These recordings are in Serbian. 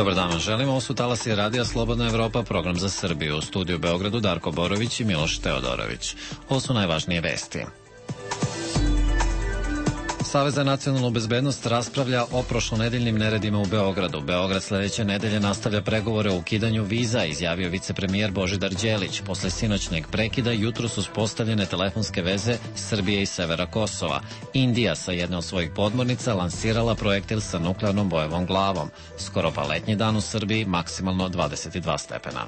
Dobar dan vam želimo, ovo su talasi Radija Slobodna Evropa, program za Srbiju. U studiju u Beogradu Darko Borović i Miloš Teodorović. Ovo su najvažnije vesti. Savez za nacionalnu bezbednost raspravlja o prošlonedeljnim neredima u Beogradu. Beograd sledeće nedelje nastavlja pregovore o ukidanju viza, izjavio vicepremijer Božidar Đelić. Posle sinoćnjeg prekida jutro su uspostavljene telefonske veze Srbije i severa Kosova. Indija sa jedne od svojih podmornica lansirala projektil sa nuklearnom bojevom glavom. Skoro pa letnji dan u Srbiji, maksimalno 22 stepena.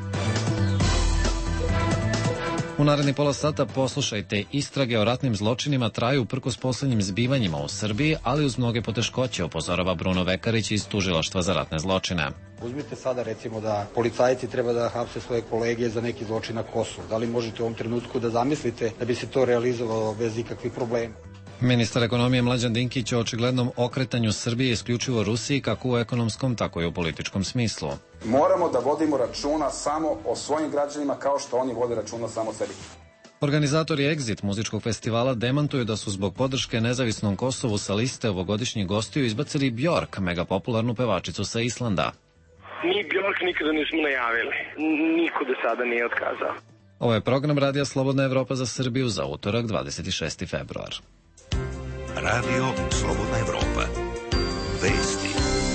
U naredni pola sata poslušajte, istrage o ratnim zločinima traju uprkos poslednjim zbivanjima u Srbiji, ali uz mnoge poteškoće, upozorava Bruno Vekarić iz Tužilaštva za ratne zločine. Uzmite sada recimo da policajci treba da hapse svoje kolege za neki zločin na Kosovu. Da li možete u ovom trenutku da zamislite da bi se to realizovalo bez ikakvih problema? Ministar ekonomije Mlađan Dinkić o očiglednom okretanju Srbije isključivo Rusiji kako u ekonomskom, tako i u političkom smislu. Moramo da vodimo računa samo o svojim građanima kao što oni vode računa samo o sebi. Organizatori Exit muzičkog festivala demantuju da su zbog podrške nezavisnom Kosovu sa liste ovogodišnjih gostiju izbacili Bjork, megapopularnu pevačicu sa Islanda. Mi Bjork nikada nismo najavili. Niko do sada nije otkazao. Ovo je program Radija Slobodna Evropa za Srbiju za utorak 26. februar. Radio Slobodna Evropa. Vesti.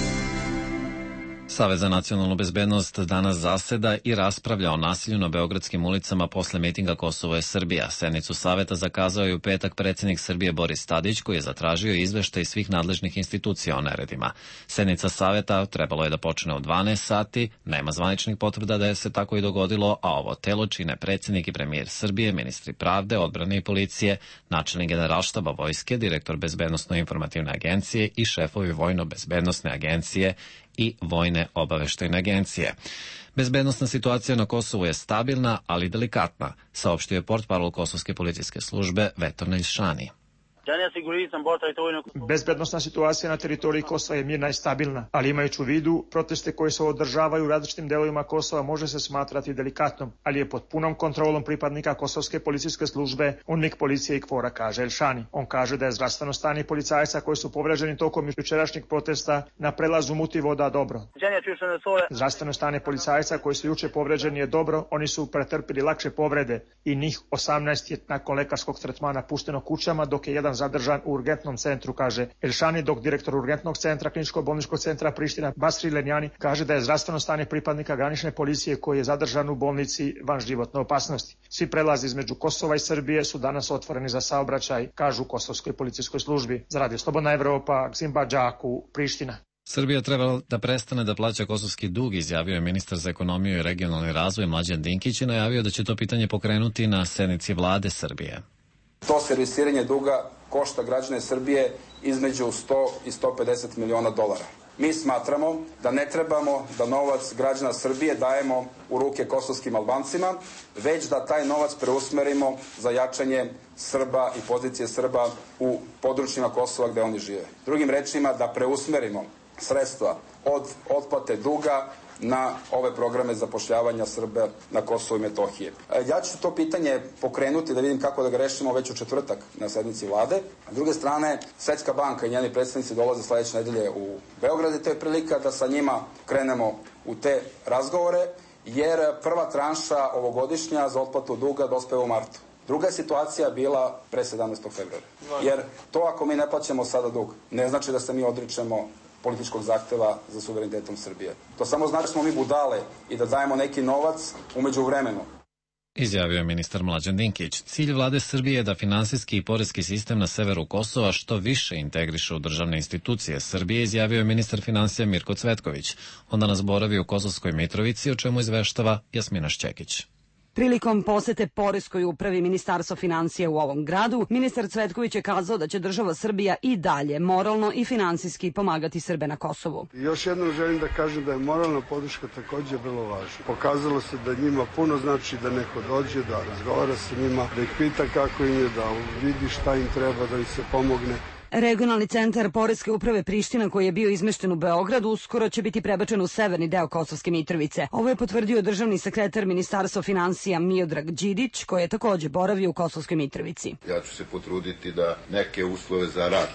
Savez za nacionalnu bezbednost danas zaseda i raspravlja o nasilju na beogradskim ulicama posle mitinga Kosovo je Srbija. Sednicu Saveta zakazao je u petak predsjednik Srbije Boris Tadić, koji je zatražio izveštaj svih nadležnih institucija o neredima. Sednica Saveta trebalo je da počne u 12 sati, nema zvaničnih potvrda da je se tako i dogodilo, a ovo telo čine predsjednik i premijer Srbije, ministri pravde, odbrane i policije, načelnik generalštaba vojske, direktor bezbednosno-informativne agencije i šefovi vojno-bezbednosne agencije i vojne obaveštajne agencije. Bezbednosna situacija na Kosovu je stabilna, ali delikatna, saopštio je portparol Kosovske policijske službe Vetor Neljšani. Bezbednosna situacija na teritoriji Kosova je mirna i stabilna, ali imajući u vidu proteste koje se održavaju u različitim delovima Kosova može se smatrati delikatnom, ali je pod punom kontrolom pripadnika Kosovske policijske službe, UNMIK policije i KFOR-a, kaže Elšani. On kaže da je zdravstveno stanje policajaca koji su povređeni tokom jučerašnjeg protesta na prelazu Mutivoda dobro. Zdravstveno stanje policajaca koji su juče povređeni je dobro, oni su pretrpili lakše povrede i njih 18 je nakon lekarskog tretmana pušteno kućama, dok je jedan zadržan u urgentnom centru, kaže Elšani, dok direktor urgentnog centra kliničko-bolničkog centra Priština Basri Lenjani kaže da je zdravstveno stanje pripadnika granične policije koji je zadržan u bolnici van životne opasnosti. Svi prelazi između Kosova i Srbije su danas otvoreni za saobraćaj, kažu u Kosovskoj policijskoj službi. Za Radio Slobodna Evropa, Gzimba Đaku, Priština. Srbija treba da prestane da plaća kosovski dug, izjavio je ministar za ekonomiju i regionalni razvoj Mlađan Dinkić i najavio da će to pitanje pokrenuti na sednici vlade Srbije. To servisiranje duga košta građane Srbije između 100 i 150 miliona dolara. Mi smatramo da ne trebamo da novac građana Srbije dajemo u ruke kosovskim Albancima, već da taj novac preusmerimo za jačanje Srba i pozicije Srba u područjima Kosova gde oni žive. Drugim rečima, da preusmerimo sredstva od otplate duga na ove programe zapošljavanja Srba na Kosovu i Metohije. Ja ću to pitanje pokrenuti da vidim kako da ga rešimo već u četvrtak na sednici vlade. S druge strane, Svetska banka i njeni predstavnici dolaze sledeće nedelje u Beograd i to je prilika da sa njima krenemo u te razgovore, jer prva tranša ovogodišnja za otplatu duga dospeva u martu. Druga je situacija bila pre 17. februara. Jer to ako mi ne plaćamo sada dug, ne znači da se mi odričemo političkog zahteva za suverenitetom Srbije. To samo znači da smo mi budale i da dajemo neki novac umeđu vremenu. Izjavio je ministar Mlađan Dinkić. Cilj vlade Srbije je da finansijski i poreski sistem na severu Kosova što više integriše u državne institucije Srbije, izjavio je ministar finansija Mirko Cvetković. On danas boravi u Kosovskoj Mitrovici, o čemu izveštava Jasmina Šćekić. Prilikom posete poreskoj upravi Ministarstva financija u ovom gradu, ministar Cvetković je kazao da će država Srbija i dalje moralno i finansijski pomagati Srbe na Kosovu. Još jednom želim da kažem da je moralna podrška takođe vrlo važna. Pokazalo se da njima puno znači da neko dođe, da razgovara sa njima, da ih pita kako im je, da vidi šta im treba, da im se pomogne. Regionalni centar Poreske uprave Priština, koji je bio izmešten u Beogradu, uskoro će biti prebačen u severni deo Kosovske Mitrovice. Ovo je potvrdio državni sekretar Ministarstva finansija Miodrag Đidić, koji je takođe boravio u Kosovskoj Mitrovici. Ja ću se potruditi da neke uslove za rad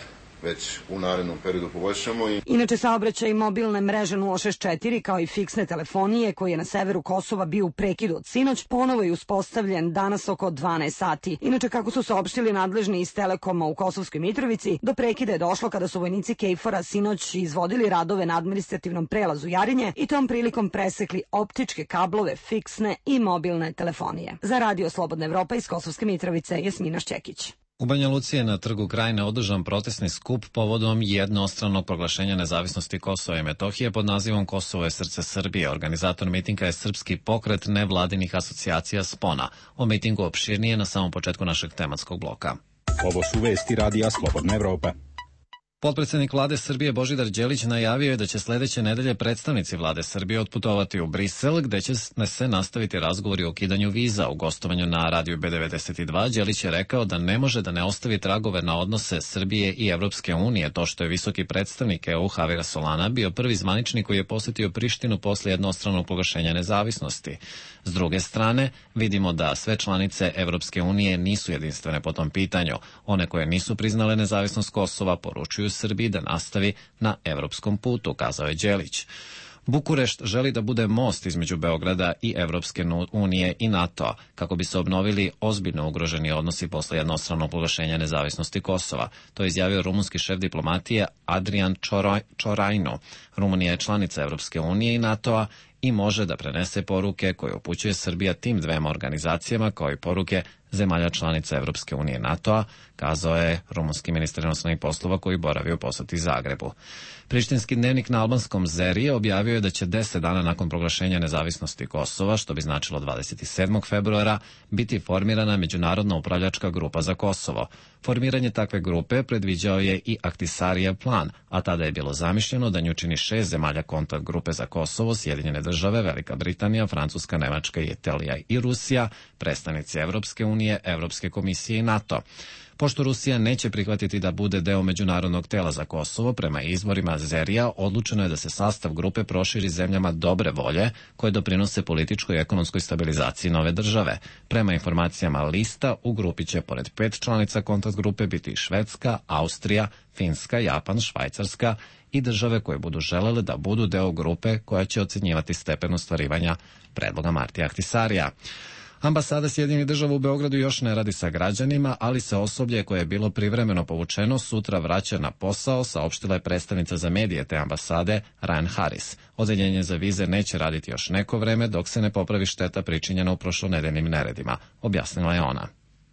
već u narednom periodu poboljšamo. Inače, saobraćaj i mobilne mreže 064 kao i fiksne telefonije koji je na severu Kosova bio u prekidu od sinoć, ponovo je uspostavljen danas oko 12 sati. Inače, kako su saopštili nadležni iz Telekoma u Kosovskoj Mitrovici, do prekida je došlo kada su vojnici KFOR-a sinoć izvodili radove na administrativnom prelazu Jarinje i tom prilikom presekli optičke kablove fiksne i mobilne telefonije. Za Radio Slobodna Evropa iz Kosovske Mitrovice, Jasmina Šćekić. U Banja Luci je na Trgu Krajine održan protestni skup povodom jednostranog proglašenja nezavisnosti Kosova i Metohije pod nazivom Kosovo je srce Srbije. Organizator mitinga je Srpski pokret nevladinih asocijacija SPONA. O mitingu opširnije na samom početku našeg tematskog bloka. Ovo su vesti Radija Slobodna Evropa. Potpredsednik vlade Srbije Božidar Đelić najavio je da će sledeće nedelje predstavnici vlade Srbije otputovati u Brisel, gde će se nastaviti razgovori o ukidanju viza. U gostovanju na radiju B92 Đelić je rekao da ne može da ne ostavi tragove na odnose Srbije i Evropske unije, to što je visoki predstavnik EU Javier Solana bio prvi zvaničnik koji je posetio Prištinu posle jednostranog proglašenja nezavisnosti. S druge strane, vidimo da sve članice Evropske unije nisu jedinstvene po tom pitanju. One koje nisu priznale nezavisnost Kosova poručuju Srbiji da nastavi na evropskom putu, kazao je Đelić. Bukurešt želi da bude most između Beograda i Evropske unije i NATO-a, kako bi se obnovili ozbiljno ugroženi odnosi posle jednostranog proglašenja nezavisnosti Kosova. To je izjavio rumunski šef diplomatije Adrian Čorajno. Rumunija je članica Evropske unije i NATO-a i može da prenese poruke koje upućuje Srbija tim dvema organizacijama, kao i poruke zemalja članica Evropske unije i NATO-a, kazao je rumunski ministar inostranih poslova koji boravi u poseti Zagrebu. Prištinski dnevnik na albanskom Zeri objavio je da će 10 dana nakon proglašenja nezavisnosti Kosova, što bi značilo 27. februara, biti formirana Međunarodna upravljačka grupa za Kosovo. Formiranje takve grupe predviđao je i Ahtisarijev plan, a tada je bilo zamišljeno da nju čini 6 zemalja kontakt grupe za Kosovo, Sjedinjene države, Velika Britanija, Francuska, Nemačka, Italija i Rusija, predstavnici Evropske unije, Evropske komisije i NATO. Pošto Rusija neće prihvatiti da bude deo Međunarodnog tela za Kosovo, prema izborima Zerija odlučeno je da se sastav grupe proširi zemljama dobre volje koje doprinose političkoj i ekonomskoj stabilizaciji nove države. Prema informacijama lista, u grupi će pored 5 članica kontakt grupe biti Švedska, Austrija, Finska, Japan, Švajcarska i države koje budu želele da budu deo grupe koja će ocenjivati stepen ostvarivanja predloga Martija Ahtisarija. Ambasada Sjedinjenih država u Beogradu još ne radi sa građanima, ali se osoblje koje je bilo privremeno povučeno sutra vraća na posao, saopštila je predstavnica za medije te ambasade Ryan Harris. Odeljenje za vize neće raditi još neko vreme dok se ne popravi šteta pričinjena u prošlonedeljnim neredima, objasnila je ona.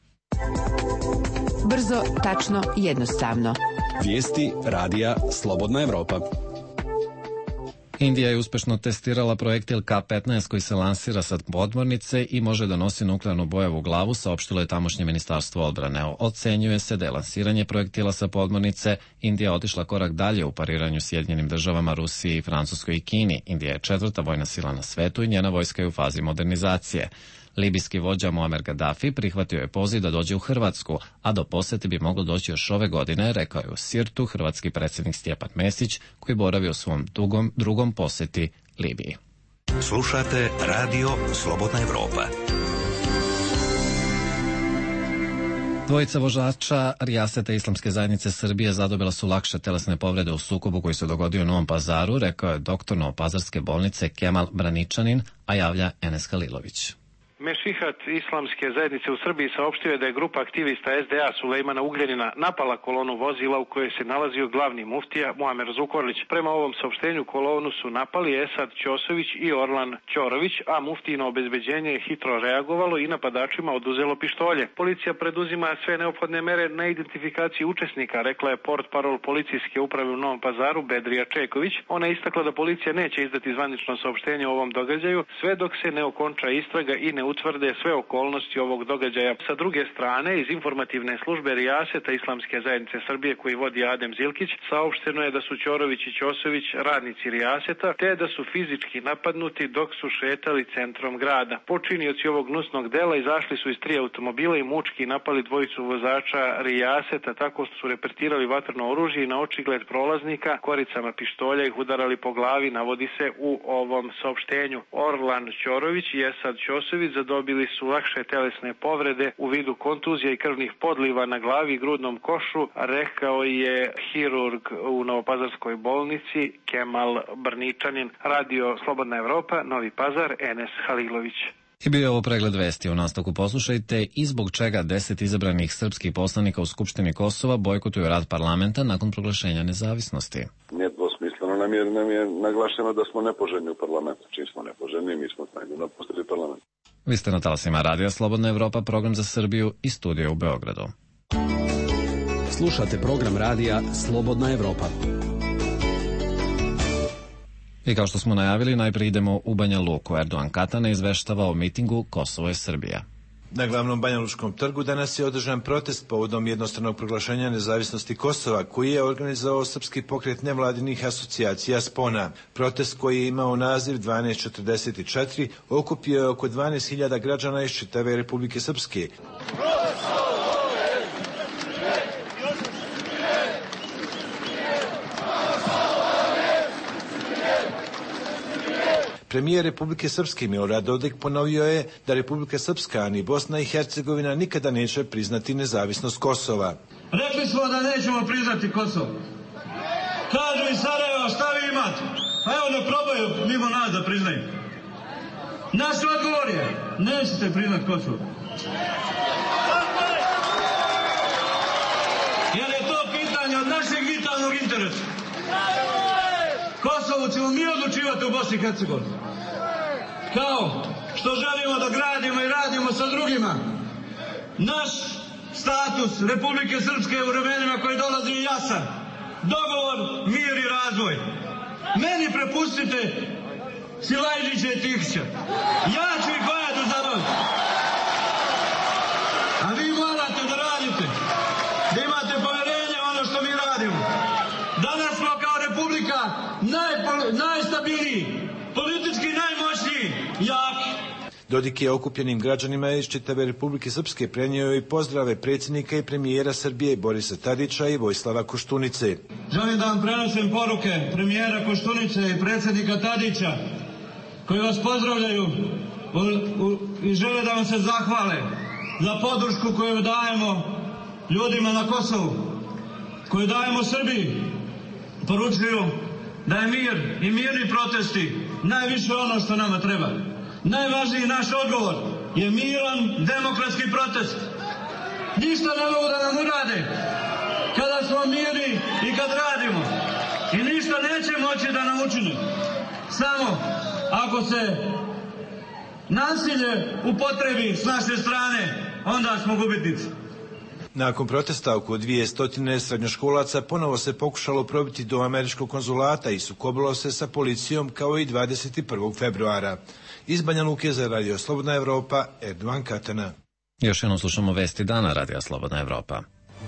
Brzo, tačno, jednostavno. Vijesti Radija Slobodna Evropa. Indija je uspešno testirala projektil K-15 koji se lansira sa podmornice i može da nosi nuklearnu bojevu glavu, saopštilo je tamošnje ministarstvo odbrane. Ocenjuje se da je lansiranje projektila sa podmornice Indija otišla korak dalje u pariranju Sjedinjenim državama, Rusiji, Francuskoj i Kini. Indija je 4. vojna sila na svetu i njena vojska je u fazi modernizacije. Libijski vođa Muamer Gaddafi prihvatio je poziv da dođe u Hrvatsku, a do posete bi moglo doći još ove godine, rekao je u Sirtu hrvatski predsjednik Stjepan Mesić, koji boravi u svom drugom poseti Libiji. Slušate Radio Slobodna Evropa. Dvojica vožača Rijaseta Islamske zajednice Srbije zadobila su lakše telesne povrede u sukobu koji se dogodio u Novom Pazaru, rekao je doktor Novopazarske bolnice Kemal Braničanin, a javlja Enes Halilović. Mešihat Islamske zajednice u Srbiji saopštio je da je grupa aktivista SDA Sulejmana Ugljanina napala kolonu vozila u kojoj se nalazio glavni muftija Muamer Zukorlić. Prema ovom saopštenju kolonu su napali Esad Ćosović i Orlan Ćorović, a muftijino obezbeđenje je hitro reagovalo i napadačima oduzelo pištolje. Policija preduzima sve neophodne mere na identifikaciji učesnika, rekla je portparol policijske uprave u Novom Pazaru Bedrija Čeković. Ona je istakla da policija neće izdati zvanično saopštenje o ovom događaju sve dok se ne okonča istraga i ne utvrde sve okolnosti ovog događaja. Sa druge strane, iz informativne službe Rijaseta Islamske zajednice Srbije koji vodi Adem Zilkić, saopšteno je da su Ćorović i Ćosović radnici Rijaseta, te da su fizički napadnuti dok su šetali centrom grada. Počinioci ovog gnusnog dela izašli su iz 3 automobila i mučki napali dvojicu vozača Rijaseta tako što su repetirali vatreno oružje i na očigled prolaznika koricama pištolja ih udarali po glavi, navodi se u ovom saopštenju. Orlan Ćorović i Esad Ćosović zadobili su lakše telesne povrede u vidu kontuzija i krvnih podliva na glavi i grudnom košu, rekao je hirurg u Novopazarskoj bolnici Kemal Brničanin. Radio Slobodna Evropa, Novi Pazar, Enes Halilović. I bio je ovo pregled vesti. U nastavku poslušajte i zbog čega 10 izabranih srpskih poslanika u Skupštini Kosova bojkotuju rad parlamenta nakon proglašenja nezavisnosti. Nije dvosmisleno, nam je naglašeno da smo nepoželjni u parlamentu. Čim smo nepoželjni, mi smo napustili parlament. Vi ste na talasima Radija Slobodna Evropa, program za Srbiju i studio u Beogradu. Slušate program radija Slobodna Evropa. I kao što smo najavili, najprije idemo u Banja Luku. Erdogan Katana izveštava o mitingu Kosovo je Srbija. Na glavnom Banjalučkom trgu danas je održan protest povodom jednostranog proglašenja nezavisnosti Kosova, koji je organizovao Srpski pokret nevladinih asocijacija SPONA. Protest koji je imao naziv 1244 okupio je oko 12.000 građana iz čitave Republike Srpske. Premijer Republike Srpske Milorad Dodik ponovio je da Republika Srpska ni Bosna i Hercegovina nikada neće priznati nezavisnost Kosova. Rekli smo da nećemo priznati Kosovo. Kažu iz Sarajeva, šta vi imate? A evo ne probaju mimo nas da priznaju. Naš odgovor je, nećete priznati Kosovo. Jer je to pitanje od našeg vitalnog interesa. Kosovo ćemo mi odlučivati u Bosni i Hercegovini. Kao što želimo da gradimo i radimo sa drugima. Naš status Republike Srpske u vremenima koji dolazi je jasan. Dogovor, mir i razvoj. Meni prepustite Silajđića i Tihića. Ja ću ih vajati za vas. A vi morate da radite. Da imate poverenje u ono što mi radimo. Danas smo kao Republika najstabilniji, politički najmoćniji, jaki. Dodik je okupljenim građanima iz čitave Republike Srpske prenio i pozdrave predsjednika i premijera Srbije Borisa Tadića i Vojislava Koštunice. Želim da vam prenosim poruke premijera Koštunice i predsjednika Tadića koji vas pozdravljaju i žele da vam se zahvale za podršku koju dajemo ljudima na Kosovu, koju dajemo Srbiji. Poručuju da je mir i mirni protesti najviše ono što nama treba. Najvažniji naš odgovor je miran demokratski protest. Ništa ne mogu da nam urade kada smo mirni i kad radimo. I ništa neće moći da nam učine. Samo ako se nasilje upotrebi s naše strane, onda smo gubitnici. Nakon protesta oko 200 srednjoškolaca ponovo se pokušalo probiti do američkog konzulata i sukobilo se sa policijom kao i 21. februara. Iz Banja Luke za Radio Slobodna Evropa, Erdogan Katana. Još jednom slušamo vesti dana Radio Slobodna Evropa.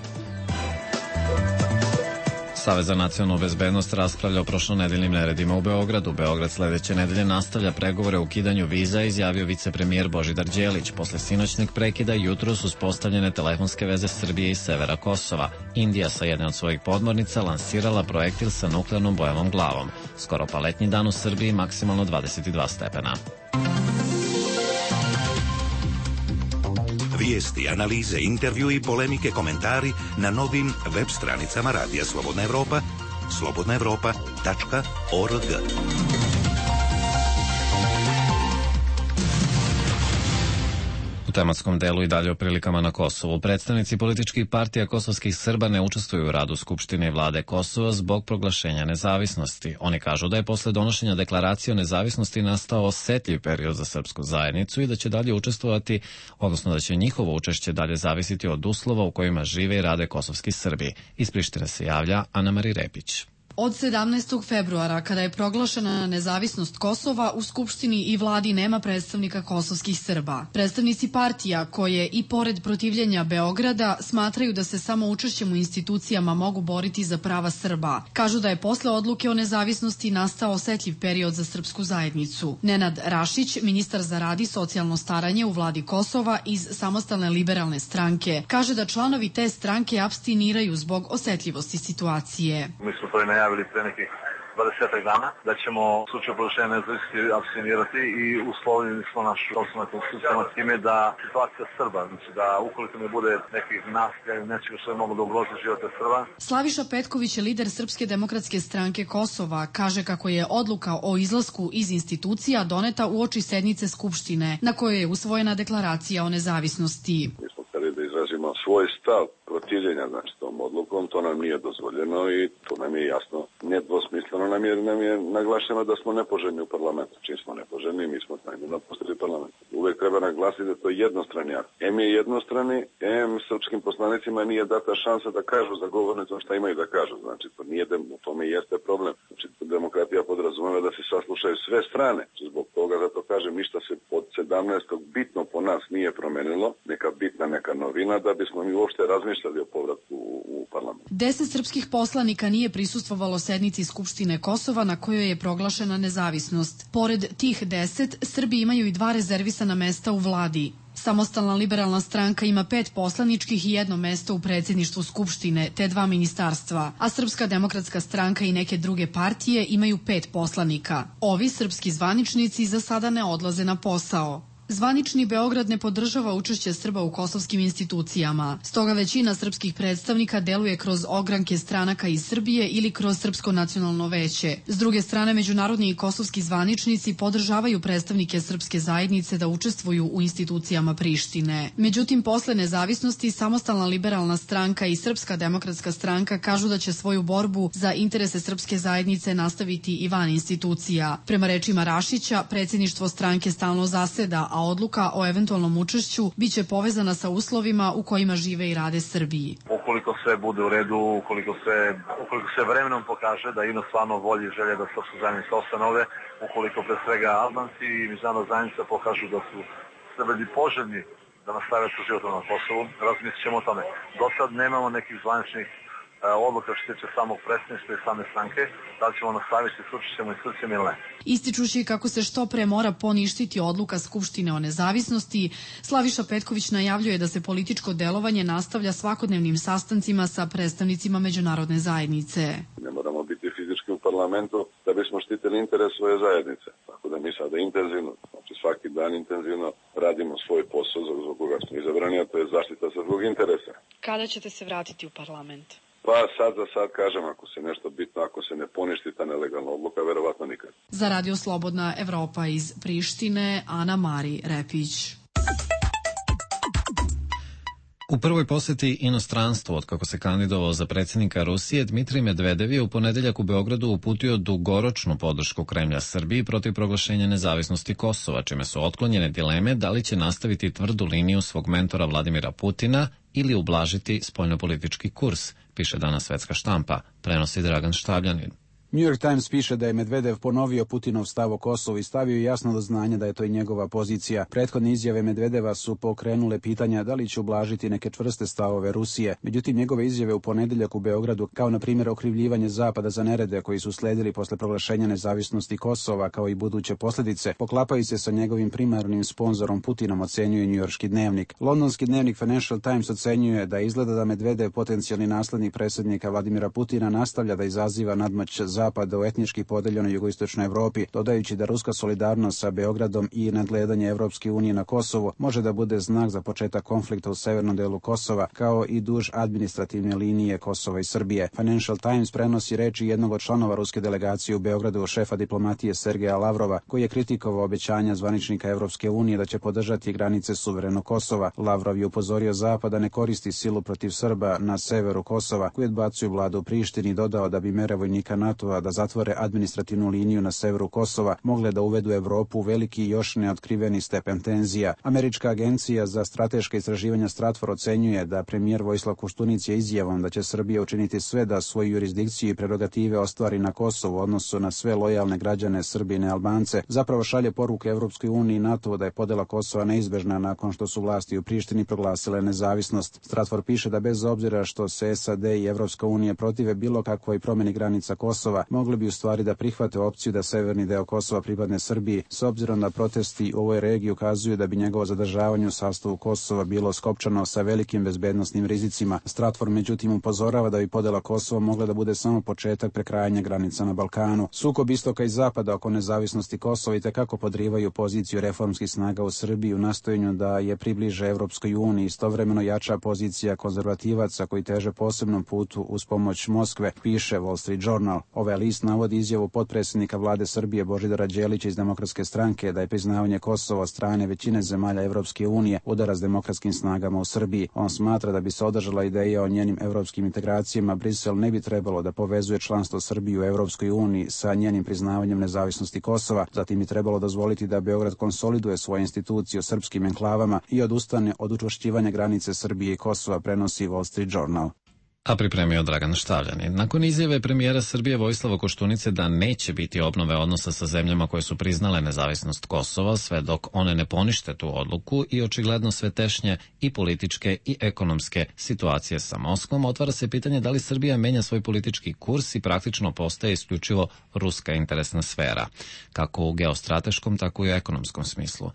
Savez za nacionalnu bezbednost raspravlja o prošlonedeljnim neredima u Beogradu. Beograd sledeće nedelje nastavlja pregovore o ukidanju viza, izjavio vicepremijer Božidar Đelić. Posle sinoćnog prekida jutro su uspostavljene telefonske veze Srbije i severa Kosova. Indija sa jedne od svojih podmornica lansirala projektil sa nuklearnom bojavom glavom. Skoro pa letnji dan u Srbiji, maksimalno 22 stepena. Vijesti, analize, intervju i polemike, komentari na novim web stranicama Radija Slobodna Evropa, slobodnaevropa.org. U tematskom delu i dalje o prilikama na Kosovu. Predstavnici političkih partija kosovskih Srba ne učestvuju u radu Skupštine i vlade Kosova zbog proglašenja nezavisnosti. Oni kažu da je posle donošenja deklaracije o nezavisnosti nastao osetljiv period za srpsku zajednicu i da će dalje učestvovati, odnosno da će njihovo učešće dalje zavisiti od uslova u kojima žive i rade kosovski Srbi. Iz Prištine se javlja Ana Mari Repić. Od 17. februara, kada je proglašena nezavisnost Kosova, u Skupštini i vladi nema predstavnika kosovskih Srba. Predstavnici partija koje i pored protivljenja Beograda smatraju da se samo učešćem u institucijama mogu boriti za prava Srba. Kažu da je posle odluke o nezavisnosti nastao osetljiv period za srpsku zajednicu. Nenad Rašić, ministar za rad i socijalno staranje u vladi Kosova iz Samostalne liberalne stranke, kaže da članovi te stranke apstiniraju zbog osetljivosti situacije. Mi smo to i najavili pre nekih 20 dana, da ćemo u slučaju proglašenja nezavisnosti apstinirati i uslovili smo našu osnovnu konstitucijama time da situacija Srba, znači da ukoliko ne bude nekih nasilja ili nečega što je moglo da ugrozi živote Srba. Slaviša Petković je lider Srpske demokratske stranke Kosova, kaže kako je odluka o izlasku iz institucija doneta uoči sednice Skupštine, na kojoj je usvojena deklaracija o nezavisnosti. Mi smo hteli da izrazimo svoj stav protivljenja, znači tom odlukom, to nam nije dozvoljeno i to nam je jasno, nedvosmisleno nam je naglašeno da smo nepoželjni u parlamentu. Čim smo nepoželjni, mi smo najbolje napustili parlament. Uvek treba naglasiti da to je jednostrani akt. M je jednostrani, srpskim poslanicima nije data šansa da kažu za govornicom šta imaju da kažu. Znači, to nije, u tome jeste problem. Znači, demokratija podrazumeva da se saslušaju sve strane. Zbog toga, zato kažem, ništa se od 17. bitno po nas nije promenilo, neka bitna, neka novina, da bismo mi uopšte razmišljali o povratku u parlament. 10 srpskih poslanika nije prisustvovalo sednici Skupštine Kosova na kojoj je proglašena nezavisnost. Pored tih 10, Srbi imaju i 2 rezervisana mesta u vladi. Samostalna liberalna stranka ima 5 poslaničkih i 1 mesto u predsjedništvu Skupštine, te 2 ministarstva, a Srpska demokratska stranka i neke druge partije imaju 5 poslanika. Ovi srpski zvaničnici za sada ne odlaze na posao. Zvanični Beograd ne podržava učešće Srba u kosovskim institucijama, stoga većina srpskih predstavnika deluje kroz ogranke stranaka iz Srbije ili kroz Srpsko nacionalno veće. S druge strane, međunarodni i kosovski zvaničnici podržavaju predstavnike srpske zajednice da učestvuju u institucijama Prištine. Međutim, posle nezavisnosti Samostalna liberalna stranka i Srpska demokratska stranka kažu da će svoju borbu za interese srpske zajednice nastaviti i van institucija. Prema rečima Rašića, predsjedništvo stranke stalno zaseda, a odluka o eventualnom učešću biće povezana sa uslovima u kojima žive i rade Srbiji. Ukoliko sve bude u redu, ukoliko se vremenom pokaže da ima stvarno volje i želje da srpska zajednica ostane ovde, ukoliko pre svega Albanci i međunarodna zajednica pokažu da su Srbi poželjni da nastave sa životom na Kosovu, razmislit ćemo o tome. Do sad nemamo nekih zvaničnih odluka što se tiče samog predsjedništva i same stranke, da li ćemo nastaviti s učešćem i institucijama ili ne. Ističući kako se što pre mora poništiti odluka Skupštine o nezavisnosti, Slaviša Petković najavljuje da se političko delovanje nastavlja svakodnevnim sastancima sa predstavnicima međunarodne zajednice. Ne moramo biti fizički u parlamentu da bismo štitili interes svoje zajednice. Tako da mi sada intenzivno, znači svaki dan intenzivno radimo svoj posao za koga smo izabrani, a to je zaštita svog interesa. Kada ćete se vratiti u parlament? Pa sad kažem, ako se nešto bitno, ako se ne poništi ta nelegalna odluka, verovatno nikad. Za Radio Slobodna Evropa iz Prištine, Ana Mari Repić. U prvoj poseti inostranstvu od kako se kandidovao za predsjednika Rusije, Dmitrij Medvedev je u ponedeljak u Beogradu uputio dugoročnu podršku Kremlja Srbiji protiv proglašenja nezavisnosti Kosova, čime su otklonjene dileme da li će nastaviti tvrdu liniju svog mentora Vladimira Putina ili ublažiti spoljnopolitički kurs, piše danas Svetska štampa, prenosi Dragan Štavljanin. New York Times piše da je Medvedev ponovio Putinov stav o Kosovu i stavio jasno do znanja da je to i njegova pozicija. Prethodne izjave Medvedeva su pokrenule pitanja da li će ublažiti neke čvrste stavove Rusije. Međutim, njegove izjave u ponedeljak u Beogradu, kao na primjer okrivljivanje Zapada za nerede koji su sledili posle proglašenja nezavisnosti Kosova, kao i buduće posljedice, poklapaju se sa njegovim primarnim sponzorom Putinom, ocenjuje njujorški dnevnik. Londonski dnevnik Financial Times ocenjuje da izgleda da Medvedev, potencijalni naslednik predsjednika Vladimira Putina, nastavlja da izaziva nadmoć Zapada u etnički podeljenoj jugoistočnoj Evropi, dodajući da ruska solidarnost sa Beogradom i nadgledanje Evropske unije na Kosovu može da bude znak za početak konflikta u severnom delu Kosova, kao i duž administrativne linije Kosova i Srbije. Financial Times prenosi reči jednog od članova ruske delegacije u Beogradu, šefa diplomatije Sergeja Lavrova, koji je kritikovao obećanja zvaničnika Evropske unije da će podržati granice suverenog Kosova. Lavrov je upozorio Zapad da ne koristi silu protiv Srba na severu Kosova, koji odbacuju vladu u Prištini, i dodao da bi mere vojnika NATO da zatvore administrativnu liniju na severu Kosova mogle da uvedu Evropu u veliki i još neotkriveni stepen tenzija. Američka agencija za strateška istraživanja Stratfor ocenjuje da premijer Vojislav Koštunica je izjavom da će Srbija učiniti sve da svoju jurisdikciju i prerogative ostvari na Kosovu u odnosu na sve lojalne građane Srbine i Albance, zapravo šalje poruke Evropskoj uniji i NATO da je podela Kosova neizbežna nakon što su vlasti u Prištini proglasile nezavisnost. Stratfor piše da bez obzira što se SAD i Evropska unija protive bilo kakvoj promjeni granica Kosova, Kosova mogli bi u stvari da prihvate opciju da severni deo Kosova pripadne Srbiji, s obzirom da protesti u ovoj regiji ukazuju da bi njegovo zadržavanje u sastavu Kosova bilo skopčano sa velikim bezbednosnim rizicima. Stratfor međutim upozorava da bi podela Kosova mogla da bude samo početak prekrajanja granica na Balkanu. Sukob istoka i zapada oko nezavisnosti Kosova i tekako podrivaju poziciju reformskih snaga u Srbiji u nastojanju da je približe Evropskoj uniji. Istovremeno jača pozicija konzervativaca koji teže posebnom putu uz pomoć Moskve, piše Wall Street Journal. Ovaj list navodi izjavu potpredsjednika vlade Srbije Božidara Đelića iz Demokratske stranke da je priznavanje Kosova od strane većine zemalja Evropske unije udara s demokratskim snagama u Srbiji. On smatra da bi se održala ideja o njenim evropskim integracijama, Brisel ne bi trebalo da povezuje članstvo Srbije u Evropskoj uniji sa njenim priznavanjem nezavisnosti Kosova. Zatim bi trebalo dozvoliti da Beograd konsoliduje svoje institucije u srpskim enklavama i odustane od učvršćivanja granice Srbije i Kosova, prenosi Wall Street Journal. A pripremio Dragan Štavljanin. Nakon izjave premijera Srbije Vojislava Koštunice da neće biti obnove odnosa sa zemljama koje su priznale nezavisnost Kosova, sve dok one ne ponište tu odluku i očigledno sve tešnje i političke i ekonomske situacije sa Moskvom, otvara se pitanje da li Srbija menja svoj politički kurs i praktično postaje isključivo ruska interesna sfera, kako u geostrateškom, tako i u ekonomskom smislu.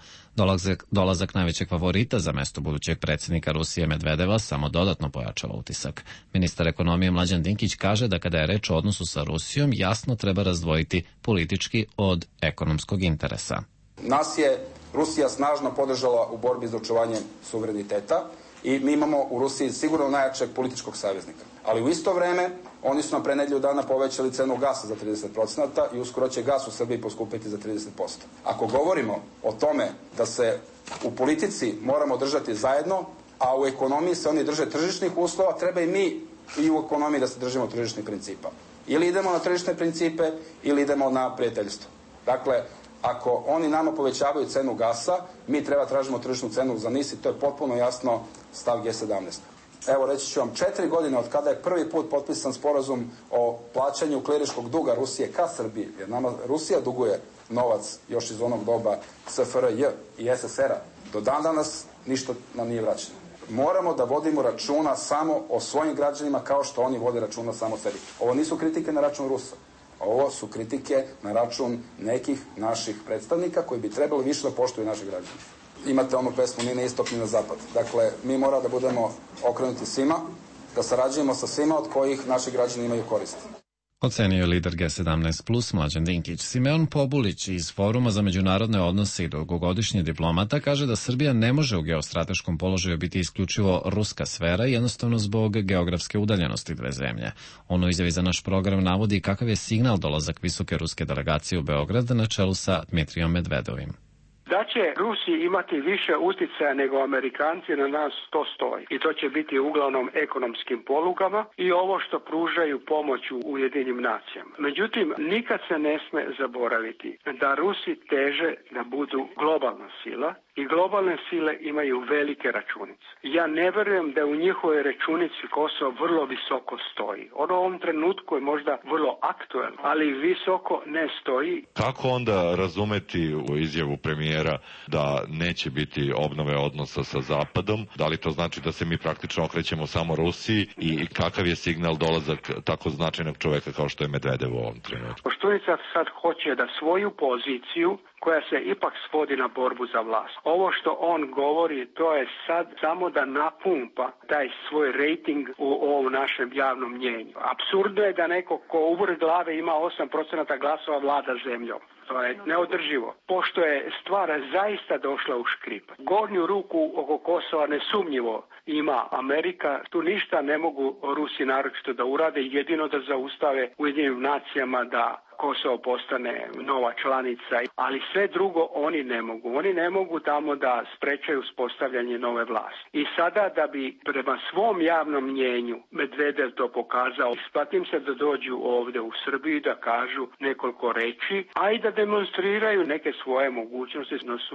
Dolazak najvećeg favorita za mesto budućeg predsjednika Rusije Medvedeva samo dodatno pojačava utisak. Ministar ekonomije Mlađan Dinkić kaže da kada je reč o odnosu sa Rusijom, jasno treba razdvojiti politički od ekonomskog interesa. Nas je Rusija snažno podržala u borbi za očuvanje suvereniteta i mi imamo u Rusiji sigurno najjačeg političkog saveznika. Ali u isto vreme oni su nam pre nedelju dana povećali cenu gasa za 30% i uskoro će gas u Srbiji poskupiti za 30%. Ako govorimo o tome da se u politici moramo držati zajedno, a u ekonomiji se oni drže tržišnih uslova, treba i mi i u ekonomiji da se držimo tržišnih principa. Ili idemo na tržišne principe, ili idemo na prijateljstvo. Dakle, ako oni nama povećavaju cenu gasa, mi treba tražimo tržišnu cenu za NIS i to je potpuno jasno stav G17. Evo, reći ću vam, 4 godine od kada je prvi put potpisan sporazum o plaćanju kliriškog duga Rusije ka Srbiji, jer nama Rusija duguje novac još iz onog doba SFRJ i SSR-a, do dan danas ništa nam nije vraćeno. Moramo da vodimo računa samo o svojim građanima kao što oni vode računa samo o sebi. Ovo nisu kritike na račun Rusa. Ovo su kritike na račun nekih naših predstavnika koji bi trebali više da poštuju naše građane. Imate onu pesmu ni na istok ni na zapad. Dakle, mi moramo da budemo okrenuti svima, da sarađujemo sa svima od kojih naši građani imaju koristi. Ocenio je lider G17+ Mlađan Dinkić. Simeon Pobulić iz Foruma za međunarodne odnose i dugogodišnji diplomata kaže da Srbija ne može u geostrateškom položaju biti isključivo ruska sfera, jednostavno zbog geografske udaljenosti dve zemlje. On u izjavi za naš program navodi kakav je signal dolazak visoke ruske delegacije u Beograd na čelu sa Dmitrijom Medvedovim. Da će Rusi imati više uticaja nego Amerikanci na nas, to stoji. I to će biti uglavnom ekonomskim polugama i ovo što pružaju pomoć u Ujedinjenim nacijama. Međutim, nikad se ne sme zaboraviti da Rusi teže da budu globalna sila i globalne sile imaju velike računice. Ja ne verujem da u njihovoj računici Kosovo vrlo visoko stoji. Ono u ovom trenutku je možda vrlo aktuelno, ali visoko ne stoji. Kako onda razumeti u izjavu premijera da neće biti obnove odnosa sa Zapadom? Da li to znači da se mi praktično okrećemo samo Rusiji i kakav je signal dolazak tako značajnog čoveka kao što je Medvedev u ovom trenutku? Koštunica sad hoće da svoju poziciju koja se ipak svodi na borbu za vlast. Ovo što on govori, to je sad samo da napumpa taj svoj rejting u ovom našem javnom mnjenju. Apsurdno je da neko ko uvrh glave ima 8% glasova vlada zemljom. To je neodrživo. Pošto je stvar zaista došla u škrip. Gornju ruku oko Kosova nesumnjivo ima Amerika. Tu ništa ne mogu Rusi naročito da urade, jedino da zaustave Ujedinjenim nacijama da Kosovo postane nova članica, ali sve drugo oni ne mogu. Oni ne mogu tamo da sprečaju uspostavljanje nove vlasti. I sada da bi prema svom javnom mnjenju Medvedev to pokazao, isplatim se da dođu ovde u Srbiju da kažu nekoliko reči, a i da demonstriraju neke svoje mogućnosti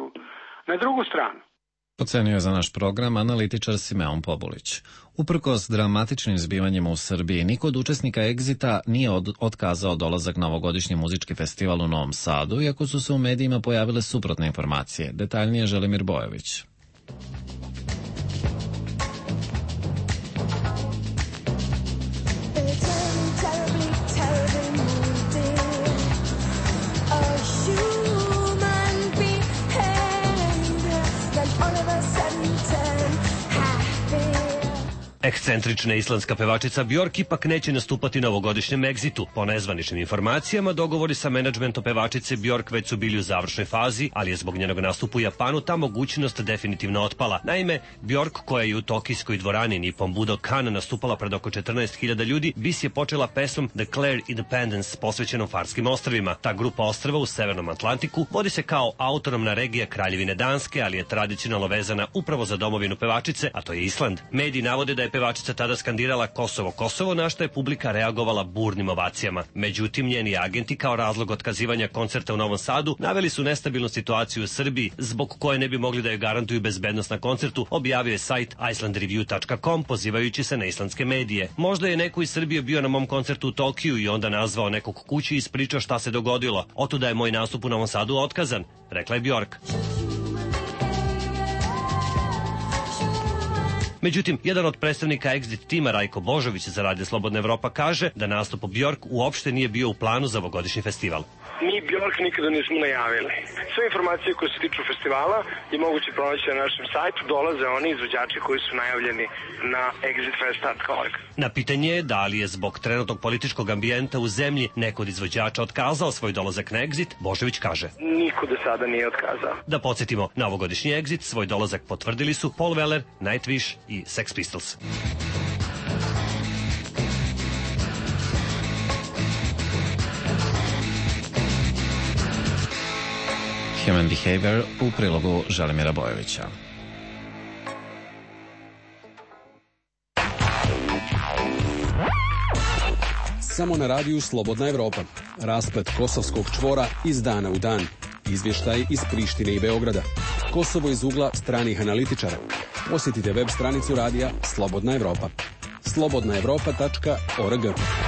na drugu stranu. Ocenio je za naš program analitičar Simeon Pobulić. Uprkos dramatičnim zbivanjima u Srbiji, niko od učesnika Exita nije otkazao dolazak na ovogodišnji muzički festival u Novom Sadu, iako su se u medijima pojavile suprotne informacije. Detaljnije Želimir Bojović. Ekscentrična islandska pevačica Bjork ipak neće nastupati na ovogodišnjem Exitu. Po nezvaničnim informacijama, dogovori sa menadžmentom pevačice Bjork već su bili u završnoj fazi, ali je zbog njenog nastupa u Japanu ta mogućnost definitivno otpala. Naime, Bjork, koja je u tokijskoj dvorani Nippon Budokan nastupala pred oko 14.000 ljudi, bis je počela pesmom Declare Independence posvećenom Farskim ostrvima. Ta grupa ostrva u Severnom Atlantiku vodi se kao autonomna regija Kraljevine Danske, ali je tradicionalno vezana upravo za domovinu pevačice, a to je Island. Mediji navode da je pevačica tada skandirala Kosovo, Kosovo, na što je publika reagovala burnim ovacijama. Međutim, njeni agenti kao razlog otkazivanja koncerta u Novom Sadu naveli su nestabilnu situaciju u Srbiji, zbog koje ne bi mogli da joj garantuju bezbednost na koncertu, objavio je sajt icelandreview.com pozivajući se na islandske medije. Možda je neko iz Srbije bio na mom koncertu u Tokiju i onda nazvao nekog kući i ispričao šta se dogodilo. Otuda je moj nastup u Novom Sadu otkazan, rekla je Bjork. Međutim, jedan od predstavnika Exit tima, Rajko Božović za Radio Slobodna Evropa, kaže da nastup Bjork uopšte nije bio u planu za ovogodišnji festival. Mi Bjork nikada nismo najavili. Sve informacije koje se tiču festivala je moguće pronaći na našem sajtu. Dolaze oni izvođači koji su najavljeni na exitfest.org. Na pitanje je da li je zbog trenutnog političkog ambijenta u zemlji neko od izvođača otkazao svoj dolazak na Exit, Božović kaže: Niko do sada nije otkazao. Da podsjetimo, na ovogodišnji Exit svoj dolazak potvrdili su Paul Weller, Nightwish i Sex Pistols. Human Behavior u prilogu Želimira Bojovića. Samo na radiju Slobodna Evropa. Rasplet kosovskog čvora iz dana u dan. Izvještaj iz Prištine i Beograda. Kosovo iz ugla stranih analitičara. Posjetite web stranicu radija Slobodna Evropa. slobodnaevropa.org.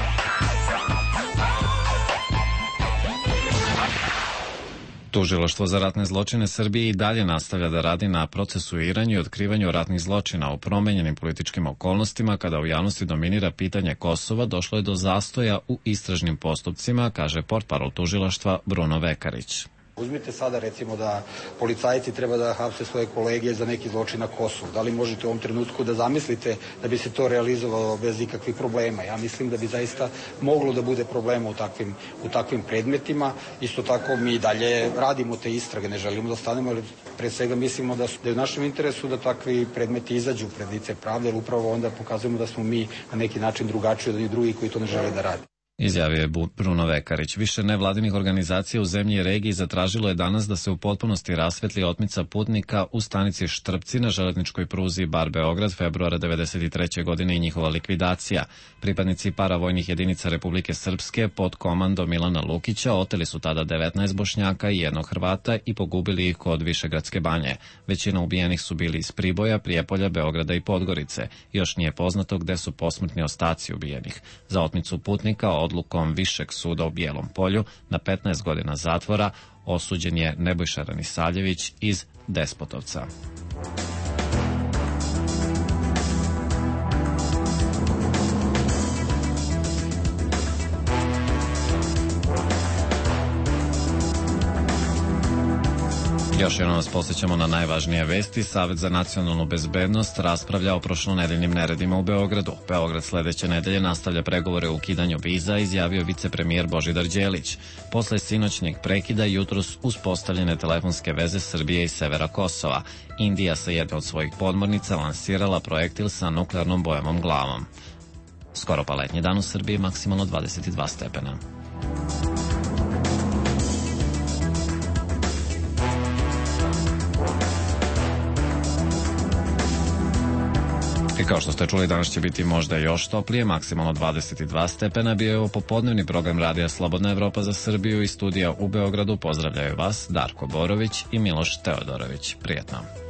Tužilaštvo za ratne zločine Srbije i dalje nastavlja da radi na procesuiranju i otkrivanju ratnih zločina. U promenjenim političkim okolnostima, kada u javnosti dominira pitanje Kosova, došlo je do zastoja u istražnim postupcima, kaže portparol tužilaštva Bruno Vekarić. Uzmite sada recimo da policajci treba da hapse svoje kolege za neki zločin na Kosovu. Da li možete u ovom trenutku da zamislite da bi se to realizovalo bez ikakvih problema? Ja mislim da bi zaista moglo da bude problema u takvim predmetima. Isto tako mi dalje radimo te istrage, ne želimo da stanemo, ali pre svega mislimo da je u našem interesu da takvi predmeti izađu pred lice pravde, jer upravo onda pokazujemo da smo mi na neki način drugačiji od onih drugih koji to ne žele da rade. Izjavio je Bruno Vekarić. Više nevladinih organizacija u zemlji i regiji zatražilo je danas da se u potpunosti rasvetli otmica putnika u stanici Štrpci na železničkoj pruzi Bar-Beograd februara 1993. godine i njihova likvidacija. Pripadnici paravojnih jedinica Republike Srpske pod komandom Milana Lukića oteli su tada 19 Bošnjaka i jednog Hrvata i pogubili ih kod Višegradske banje. Većina ubijenih su bili iz Priboja, Prijepolja, Beograda i Podgorice. Još nije poznato gde su posmrtni ostaci ubijenih. Za otmicu putnika odlukom Višeg suda u Bijelom Polju na 15 godina zatvora osuđen je Nebojša Ranisaljević iz Despotovca. Još jednom vas posjećamo na najvažnije vesti. Savet za nacionalnu bezbednost raspravlja o prošlonedeljnim neredima u Beogradu. Beograd sledeće nedelje nastavlja pregovore o ukidanju viza, izjavio vicepremijer Božidar Đelić. Posle sinoćnjeg prekida jutros uspostavljene telefonske veze Srbije i severa Kosova. Indija sa jedne od svojih podmornica lansirala projektil sa nuklearnom bojavom glavom. Skoro pa letnji dan u Srbiji, maksimalno 22 stepena. I kao što ste čuli, danas će biti možda još toplije, maksimalno 22 stepena. Bio je ovo popodnevni program Radija Slobodna Evropa za Srbiju i studija u Beogradu. Pozdravljaju vas Darko Borović i Miloš Teodorović. Prijetno.